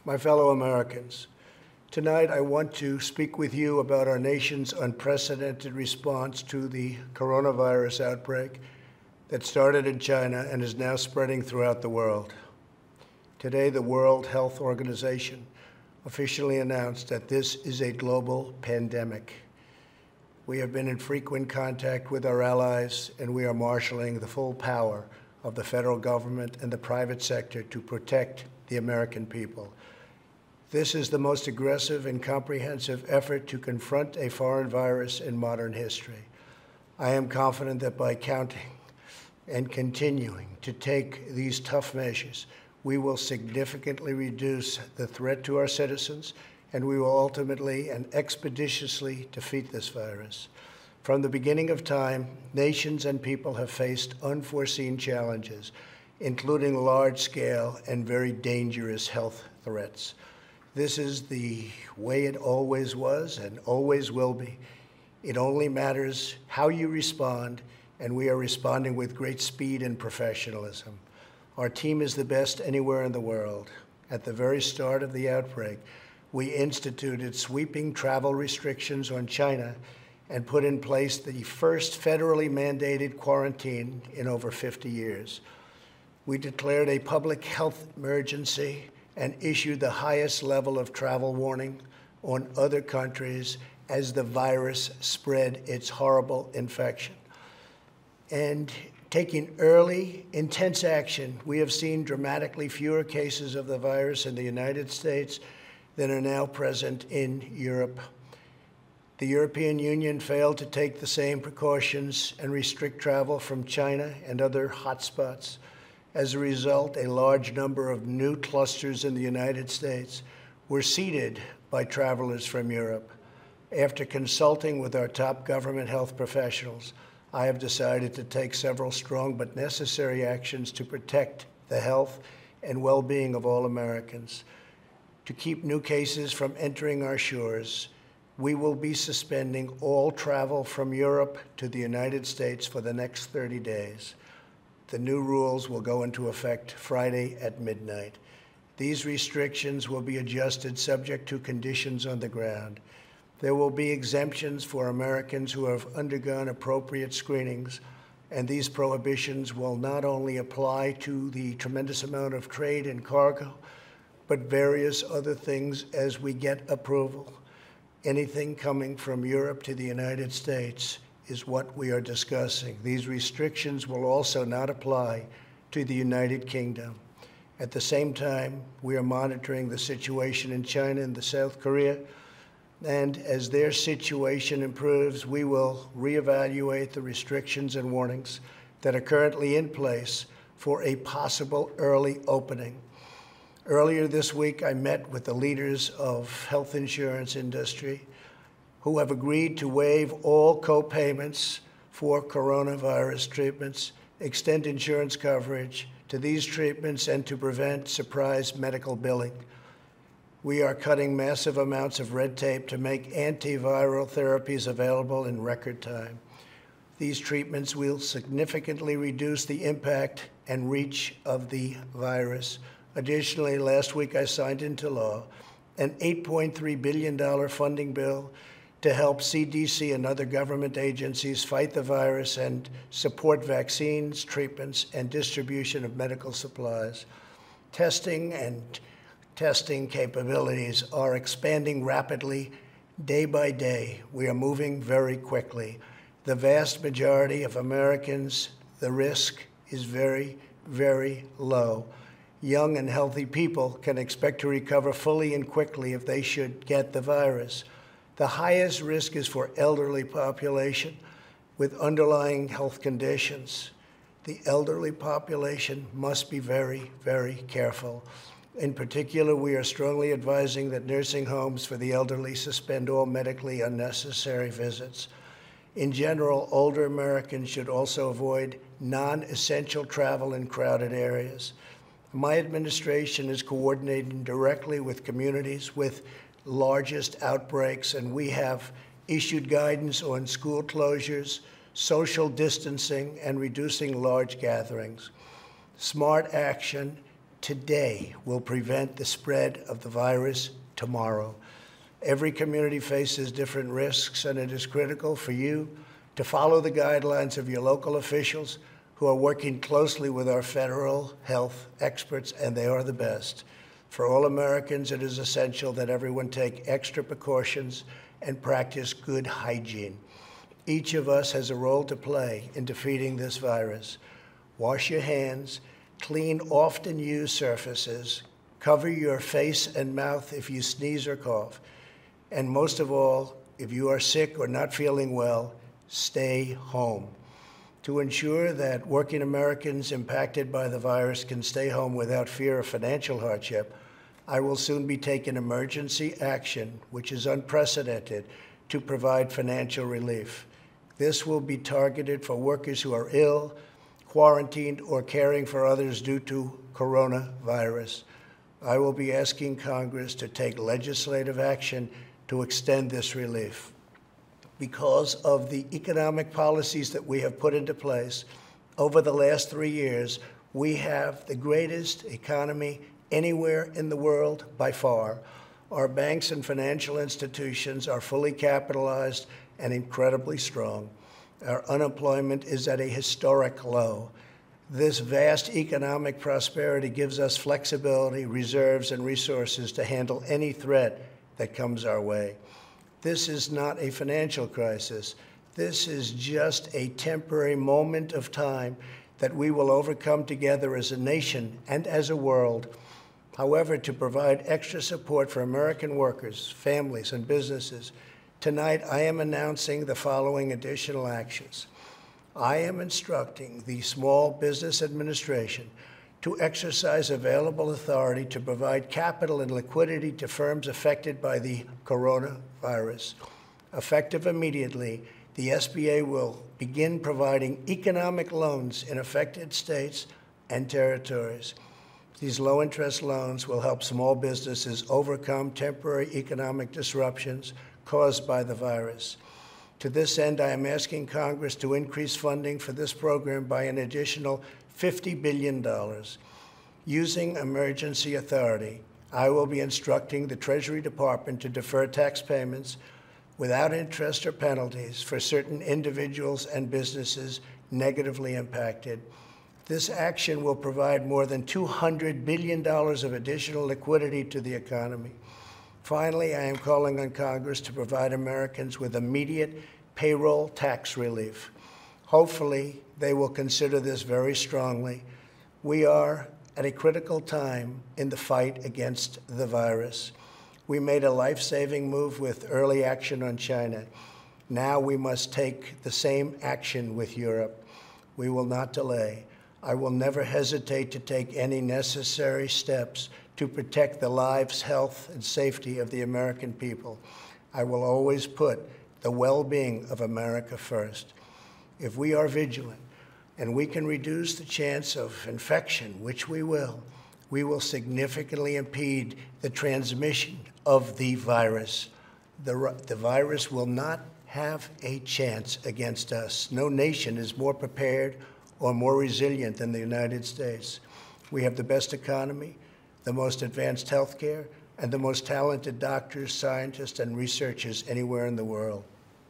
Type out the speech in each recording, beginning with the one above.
My fellow Americans, tonight I want to speak with you about our nation's unprecedented response to the coronavirus outbreak that started in China and is now spreading throughout the world. Today, the World Health Organization officially announced that this is a global pandemic. We have been in frequent contact with our allies, and we are marshaling the full power of the federal government and the private sector to protect the American people. This is the most aggressive and comprehensive effort to confront a foreign virus in modern history. I am confident that by counting and continuing to take these tough measures, we will significantly reduce the threat to our citizens, and we will ultimately and expeditiously defeat this virus. From the beginning of time, nations and people have faced unforeseen challenges, including large-scale and very dangerous health threats. This is the way it always was and always will be. It only matters how you respond, and we are responding with great speed and professionalism. Our team is the best anywhere in the world. At the very start of the outbreak, we instituted sweeping travel restrictions on China and put in place the first federally mandated quarantine in over 50 years. We declared a public health emergency and issued the highest level of travel warning on other countries as the virus spread its horrible infection. And taking early, intense action, we have seen dramatically fewer cases of the virus in the United States than are now present in Europe. The European Union failed to take the same precautions and restrict travel from China and other hotspots. As a result, a large number of new clusters in the United States were seeded by travelers from Europe. After consulting with our top government health professionals, I have decided to take several strong but necessary actions to protect the health and well-being of all Americans. To keep new cases from entering our shores, we will be suspending all travel from Europe to the United States for the next 30 days. The new rules will go into effect Friday at midnight. These restrictions will be adjusted subject to conditions on the ground. There will be exemptions for Americans who have undergone appropriate screenings, and these prohibitions will not only apply to the tremendous amount of trade and cargo, but various other things as we get approval. Anything coming from Europe to the United States is what we are discussing. These restrictions will also not apply to the United Kingdom. At the same time, we are monitoring the situation in China and South Korea, and as their situation improves, we will reevaluate the restrictions and warnings that are currently in place for a possible early opening. Earlier this week, I met with the leaders of health insurance industry who have agreed to waive all co-payments for coronavirus treatments, extend insurance coverage to these treatments, and to prevent surprise medical billing. We are cutting massive amounts of red tape to make antiviral therapies available in record time. These treatments will significantly reduce the impact and reach of the virus. Additionally, last week I signed into law an $8.3 billion funding bill to help CDC and other government agencies fight the virus and support vaccines, treatments, and distribution of medical supplies. Testing capabilities are expanding rapidly day by day. We are moving very quickly. The vast majority of Americans, the risk is very, very low. Young and healthy people can expect to recover fully and quickly if they should get the virus. The highest risk is for elderly population with underlying health conditions. The elderly population must be very, very careful. In particular, we are strongly advising that nursing homes for the elderly suspend all medically unnecessary visits. In general, older Americans should also avoid non-essential travel in crowded areas. My administration is coordinating directly with communities with largest outbreaks, and we have issued guidance on school closures, social distancing, and reducing large gatherings. Smart action today will prevent the spread of the virus tomorrow. Every community faces different risks, and it is critical for you to follow the guidelines of your local officials who are working closely with our federal health experts, and they are the best. For all Americans, it is essential that everyone take extra precautions and practice good hygiene. Each of us has a role to play in defeating this virus. Wash your hands, clean often used surfaces, cover your face and mouth if you sneeze or cough, and most of all, if you are sick or not feeling well, stay home. To ensure that working Americans impacted by the virus can stay home without fear of financial hardship, I will soon be taking emergency action, which is unprecedented, to provide financial relief. This will be targeted for workers who are ill, quarantined, or caring for others due to coronavirus. I will be asking Congress to take legislative action to extend this relief. Because of the economic policies that we have put into place over the last 3 years, we have the greatest economy anywhere in the world by far. Our banks and financial institutions are fully capitalized and incredibly strong. Our unemployment is at a historic low. This vast economic prosperity gives us flexibility, reserves, and resources to handle any threat that comes our way. This is not a financial crisis. This is just a temporary moment of time that we will overcome together as a nation and as a world. However, to provide extra support for American workers, families, and businesses, tonight I am announcing the following additional actions. I am instructing the Small Business Administration to exercise available authority to provide capital and liquidity to firms affected by the coronavirus. Effective immediately, the SBA will begin providing economic loans in affected states and territories. These low-interest loans will help small businesses overcome temporary economic disruptions caused by the virus. To this end, I am asking Congress to increase funding for this program by an additional $50 billion. Using emergency authority, I will be instructing the Treasury Department to defer tax payments without interest or penalties for certain individuals and businesses negatively impacted. This action will provide more than $200 billion of additional liquidity to the economy. Finally, I am calling on Congress to provide Americans with immediate payroll tax relief. Hopefully, they will consider this very strongly. We are at a critical time in the fight against the virus. We made a life-saving move with early action on China. Now we must take the same action with Europe. We will not delay. I will never hesitate to take any necessary steps to protect the lives, health, and safety of the American people. I will always put the well-being of America first. If we are vigilant and we can reduce the chance of infection, which we will significantly impede the transmission of the virus. The virus will not have a chance against us. No nation is more prepared or more resilient than the United States. We have the best economy, the most advanced health care, and the most talented doctors, scientists, and researchers anywhere in the world.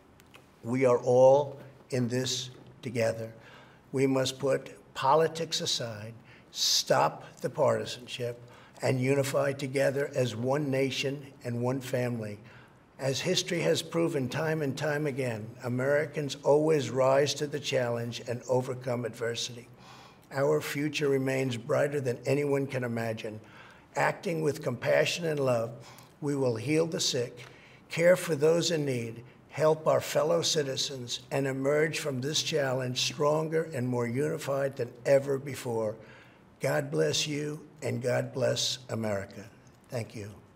We are all in this together. We must put politics aside, stop the partisanship, and unify together as one nation and one family. As history has proven time and time again, Americans always rise to the challenge and overcome adversity. Our future remains brighter than anyone can imagine. Acting with compassion and love, we will heal the sick, care for those in need, help our fellow citizens, and emerge from this challenge stronger and more unified than ever before. God bless you, and God bless America. Thank you.